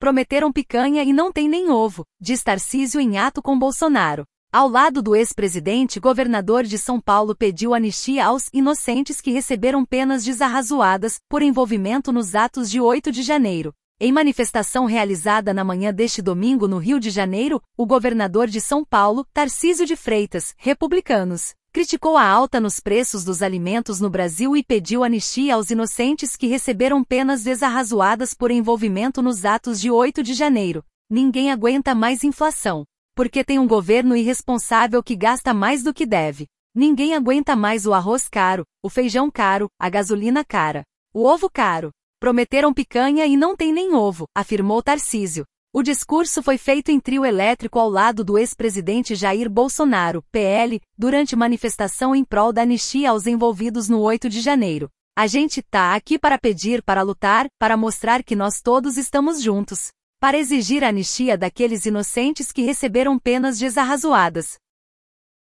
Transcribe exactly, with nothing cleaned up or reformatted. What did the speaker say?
Prometeram picanha e não tem nem ovo, diz Tarcísio em ato com Bolsonaro. Ao lado do ex-presidente, governador de São Paulo pediu anistia aos inocentes que receberam penas desarrazoadas por envolvimento nos atos de oito de janeiro. Em manifestação realizada na manhã deste domingo no Rio de Janeiro, o governador de São Paulo, Tarcísio de Freitas, republicanos, criticou a alta nos preços dos alimentos no Brasil e pediu anistia aos inocentes que receberam penas desarrazoadas por envolvimento nos atos de oito de janeiro. Ninguém aguenta mais inflação. Porque tem um governo irresponsável que gasta mais do que deve. Ninguém aguenta mais o arroz caro, o feijão caro, a gasolina cara, o ovo caro. Prometeram picanha e não tem nem ovo, afirmou Tarcísio. O discurso foi feito em trio elétrico ao lado do ex-presidente Jair Bolsonaro, P L, durante manifestação em prol da anistia aos envolvidos no oito de janeiro. A gente tá aqui para pedir, para lutar, para mostrar que nós todos estamos juntos. Para exigir a anistia daqueles inocentes que receberam penas desarrazoadas.